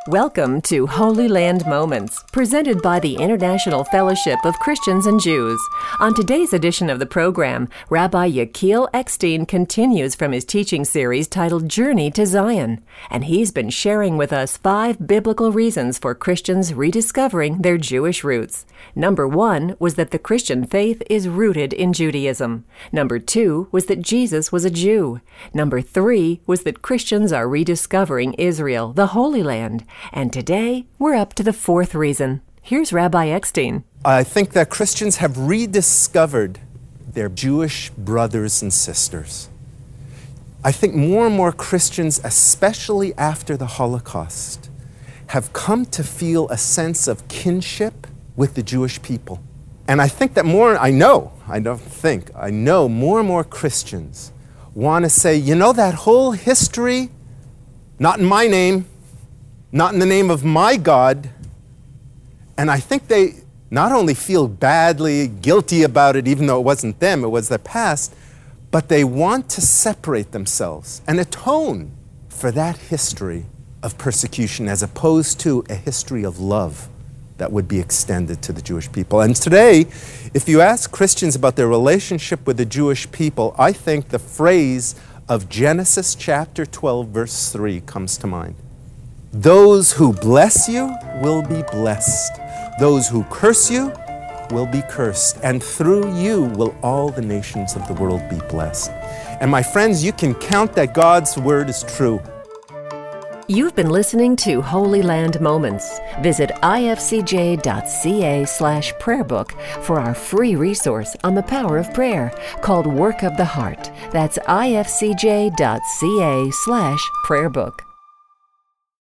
Welcome to Holy Land Moments, presented by the International Fellowship of Christians and Jews. On today's edition of the program, Rabbi Yechiel Eckstein continues from his teaching series titled Journey to Zion, and he's been sharing with us 5 biblical reasons for Christians rediscovering their Jewish roots. Number 1 was that the Christian faith is rooted in Judaism. Number 2 was that Jesus was a Jew. Number 3 was that Christians are rediscovering Israel, the Holy Land. And today, we're up to the 4th reason. Here's Rabbi Eckstein. I think that Christians have rediscovered their Jewish brothers and sisters. I think more and more Christians, especially after the Holocaust, have come to feel a sense of kinship with the Jewish people. And I think that more and more Christians want to say, you know, that whole history, not in my name, not in the name of my God. And I think they not only feel badly, guilty about it, even though it wasn't them, it was their past, but they want to separate themselves and atone for that history of persecution as opposed to a history of love that would be extended to the Jewish people. And today, if you ask Christians about their relationship with the Jewish people, I think the phrase of Genesis chapter 12, verse 3 comes to mind. Those who bless you will be blessed. Those who curse you will be cursed. And through you will all the nations of the world be blessed. And my friends, you can count that God's word is true. You've been listening to Holy Land Moments. Visit ifcj.ca/prayerbook for our free resource on the power of prayer called Work of the Heart. That's ifcj.ca/prayerbook.